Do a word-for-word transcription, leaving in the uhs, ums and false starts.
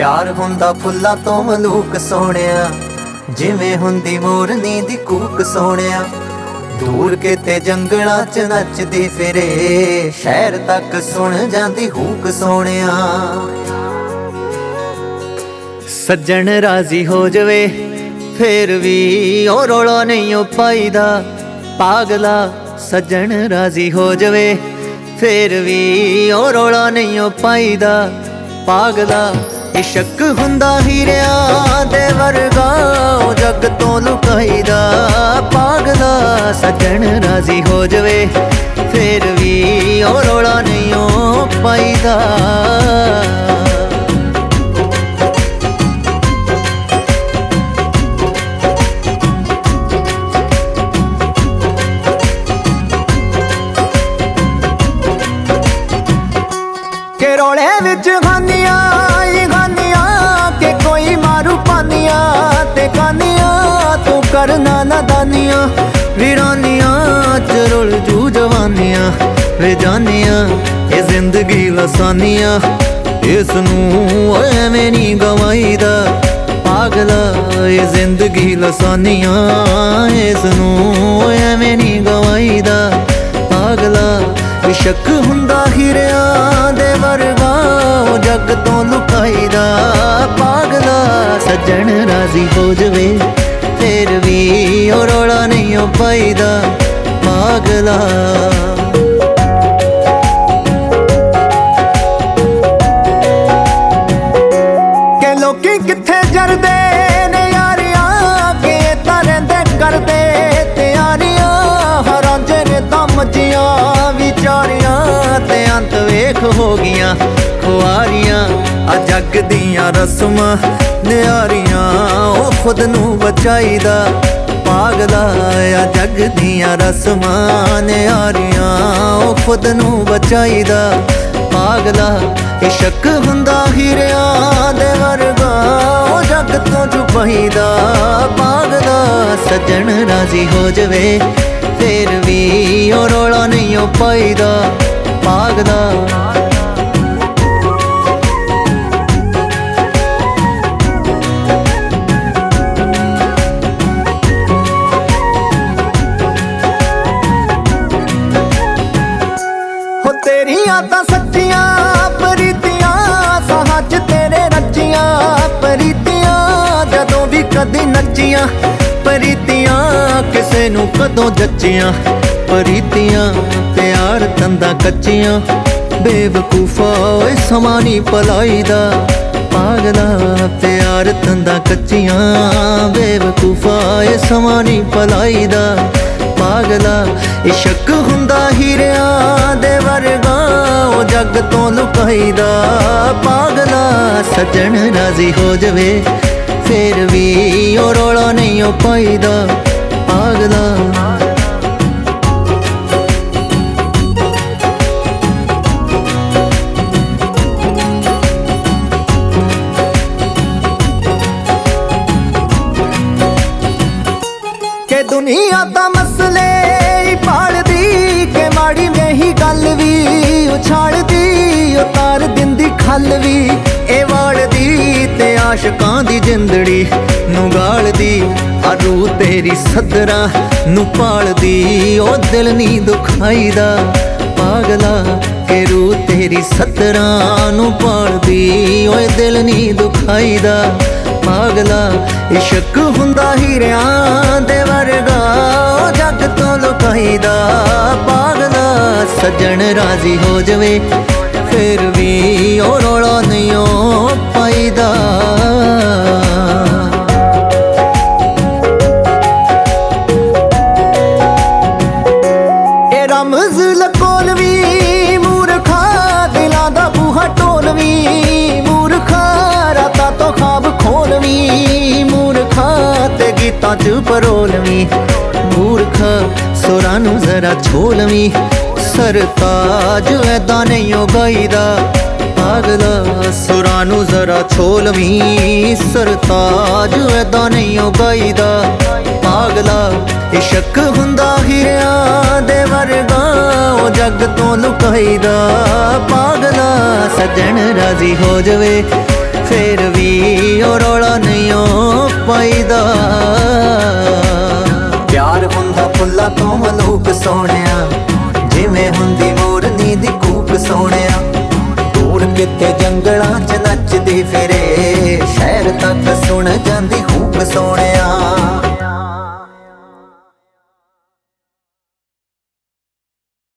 प्यार हुंदा फुल्लां तो मलूक सोहणिया, जिवें हुंदी मोरनी दी कूक सोहणिया। दूर किते जंगलां च नचदी फिरे, शहर तक सुन जांदी हूक सोहणिया। सज्जन राजी हो जावे फिर भी ओ रौला नहीं ओ पाईदा, पागला सज्जन राजी हो जावे फिर भी ओ रौला नहीं ओ पाईदा, पागला इशक हुंदा हीरियां दे वर्गा ओ जग तो लुकाईदा, पागला सज्जन राजी हो जावे फिर भी ओ रौला नहीं ओ पाईदा। के रोले विच खानियां ही खानियां के कोई मारू पानियां ते खानियां तू करना नादानियां, वीरानियां च रुल जू जवानियां वे जानियां ये जिंदगी लसानियां, इसनू एवें नी गवाईदा, पागला ये जिंदगी लसानियां, इसनू एवें नी गवाईदा, पागला इशक हुंदा हीरियां दे वर्गा ओ जग तो लुकाईदा, पागला सज्जन राजी हो जावे फिर भी ओ रौला नहीं ओ पाईदा, पागला। के लोकी किथे जरदे ने यारियां के तां रहिंदे करदे तैयारियां, हरांजे ने तां मजियां विचारियां ते अंत वेख हो गियां खुआरियां, आ जग दियां रस्मां नियारियां ओ खुद नू बचाईदा, पागला आ जग दियां रस्मां नियारियां ओ खुद नू बचाईदा, पागला इशक हुंदा हीरियां दे वर्गा ओ जग तो छुपाईदा, पागला सज्जन राजी हो जावे फिर भी ओ रौला नहीं ओ पाईदा, पागला। हो तेरियां तां सच्चियां प्रीतियां साहां च तेरे रचियां प्रीतियां, जदों भी कदी नचियां प्रीतियां किसे नू कदों जचियां, प्रीतियां प्यार तंदा कच्चियां, बेवकूफा ओए समा नी पलाईदा, पागला प्यार तंदा कच्चियां, बेवकूफा ओए समा नी पलाईदा, पागला इशक हुंदा हीरियां दे वर्गा ओ जग तो लुकाईदा, पागला सज्जन राजी हो जावे फिर भी ओ रौला नहीं ओ पाईदा, पागला। के दुनिया दा मसले पालदी के माड़ी में ही गल भी उछालदी, उतार दिंदी खल भी ए वालदी ते आशकां दी जिंदड़ी नू गालदी, आ रूह तेरी सदरा नू पालदी ओ दिल नी दुखाईदा, पागला के रूह तेरी सदरा नू पालदी ओ दिल नी दुखाईदा, पागला इशक हुंदा हीरियां दे वर्गा ओ जग तो लुकाईदा, पागला सज्जन राजी हो जावे फिर भी ओ रौला नहीं ओ पाईदा। ए रमज लकोलवी मूर्खा दिलां दा बूहा ढोलवी, मूर्खा रातां तो ख्वाब खोलवी, मूर्खा ते गीतां च परोलवी, मूर्खा सुरां नू जरा छोलवी, सरताज ऐदा नहीं ओ गाईदा, पागला सुरां नू जरा छोलवी, सरताज ऐदा नहीं ओ गाईदा, पागला इशक हुंदा हीरियां दे वर्गा ओ जग तो लुकाईदा, पागला सज्जन राजी हो जावे फेर भी ओ रौला नहीं ओ पाईदा। प्यार हुंदा फुल्ला तो मलूक सोहणिया, जिवें हुंदी मोरनी दी कूक सोहणिया। दूर किते जंगलां च नचदी फिरे, शहर तक सुण जांदी हूक सोहणिया।